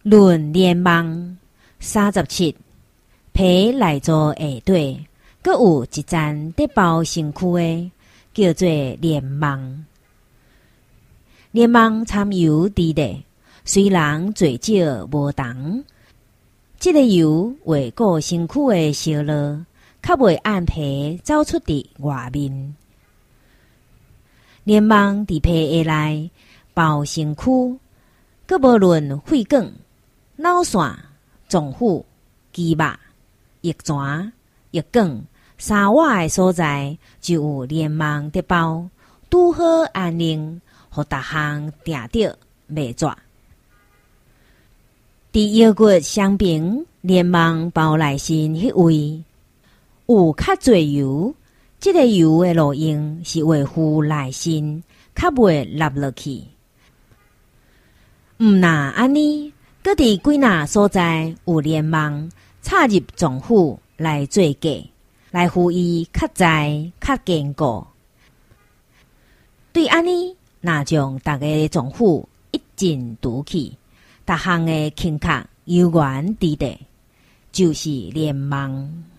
论连网37，皮来做下底，阁有一层得包身躯的，叫做连网。连网掺油滴的，虽然最少无重，这个油会顾身躯的烧热，较袂按皮走出伫外面。连网伫皮下内包身躯，阁无论血管、脑线、脏腑、肌肉、液泉、液管、三瓦的所在，就有连网得包，拄好安宁，互逐项定着袂绝。伫腰骨双边连网包内身迄位，有较侪油。这个油的路用是维护内身，较袂落落去。毋那安尼，搁伫几若所在有连网插入脏腑来做假，来予伊较在较坚固。对安尼，若将逐个脏腑一尽除去，逐项的轻壳油源伫地，就是连网。